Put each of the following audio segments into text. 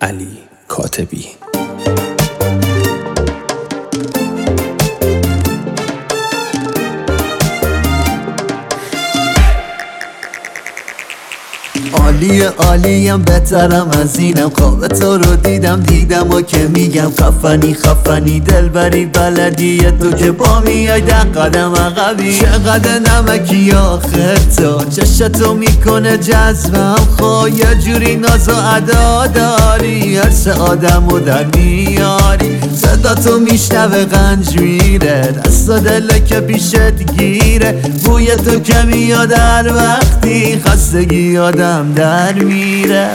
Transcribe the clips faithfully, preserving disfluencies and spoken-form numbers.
علی کاتبی. عالیه عالیم بهترم از اینم، خواب تو رو دیدم دیدم و که میگم خفنی خفنی دلبری بلدیه تو که با میای ده قدم عقبی. چقدر نمکی آخر تو چشتو میکنه جذبم، خو یه جوری ناز و ادا داری هر سه آدمو در میاری. صدا تو میشنوه غنج میره دست و دل که پیشت گیره، بوی تو که میاد هر وقتی خستگی آدم در میره.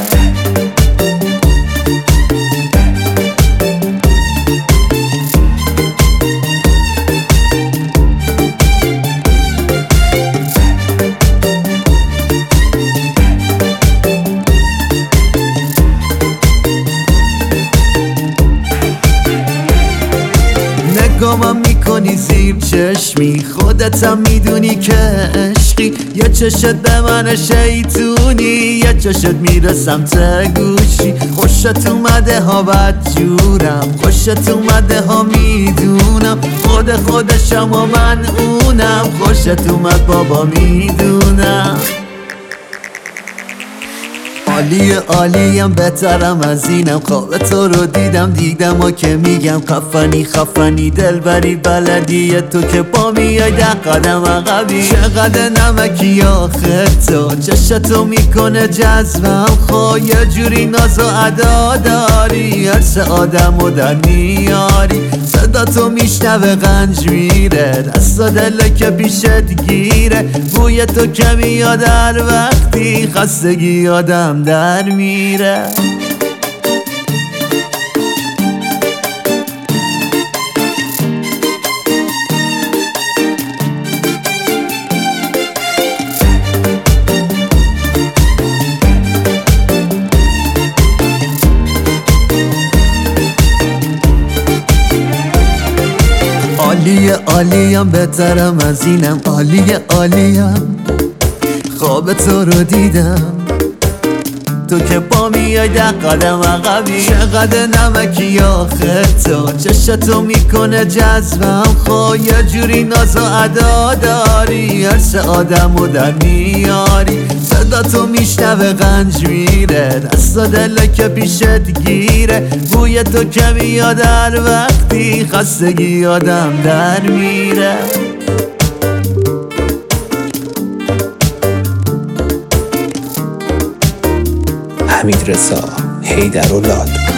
نگامم میکنی زیر چشمی، خودتم میدونی که عشقی. یه چشت به من شیطونی، یه چشت میره سمت گوشی. خوشت اومده ها بد جورم، خوشت اومده ها میدونم، خود خودشم و من اونم. خوشت اومد بابا میدونم. عالیه عالیم بهترم از اینم، خواب تو رو دیدم دیدم و که میگم خفنی خفنی دلبری بلدیه تو که با میای ده قدم عقبی. چقدر نمکی آخر تو چشتو میکنه جذبم، خو یه جوری ناز و ادا داری هر سه آدمو در میاری. صدا تو میشنوه غنج میره دست و دل که پیشت گیره، بوی تو که میاد هر وقتی خستگی آدم در میره. عالیه عالیم بهترم از اینم، عالیه عالیم خواب تو رو دیدم تو که با میای ده قدم عقبی. چقدر نمکی آخر تو چشتو میکنه جذبم، خو یه جوری ناز و ادا داری هر سه آدمو در میاری. صدا تو میشنوه غنج میره دست و دل که پیشت گیره، بوی تو که میاد هر وقتی خستگی آدم در میره. حمیدرضا حیدرالله